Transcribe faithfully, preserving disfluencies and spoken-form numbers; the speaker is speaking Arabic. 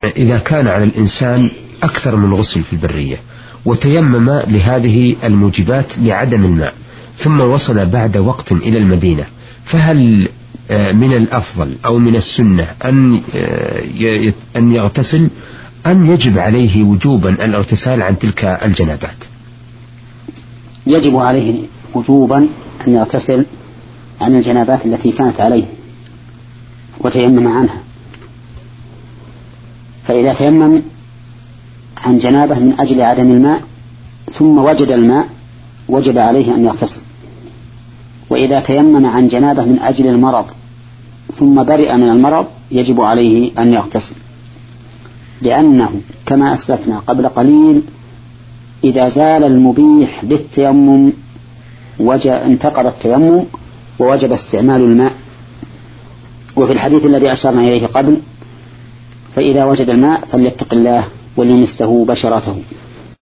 إذا كان على الإنسان أكثر من غسل في البرية وتيمم لهذه الموجبات لعدم الماء ثم وصل بعد وقت إلى المدينة، فهل من الأفضل أو من السنة أن أن يغتسل أم يجب عليه وجوبا الاغتسال عن تلك الجنابات؟ يجب عليه وجوبا أن يغتسل عن الجنابات التي كانت عليه وتيمم عنها. فإذا تيمم عن جنابه من أجل عدم الماء ثم وجد الماء وجب عليه أن يغتسل. وإذا تيمم عن جنابه من أجل المرض ثم برئ من المرض يجب عليه أن يغتسل، لأنه كما أسلفنا قبل قليل إذا زال المبيح للتيمم انتقض التيمم ووجب استعمال الماء. وفي الحديث الذي أشرنا إليه قبل: فإذا وجد الماء فليتق الله وليمسه بشرته.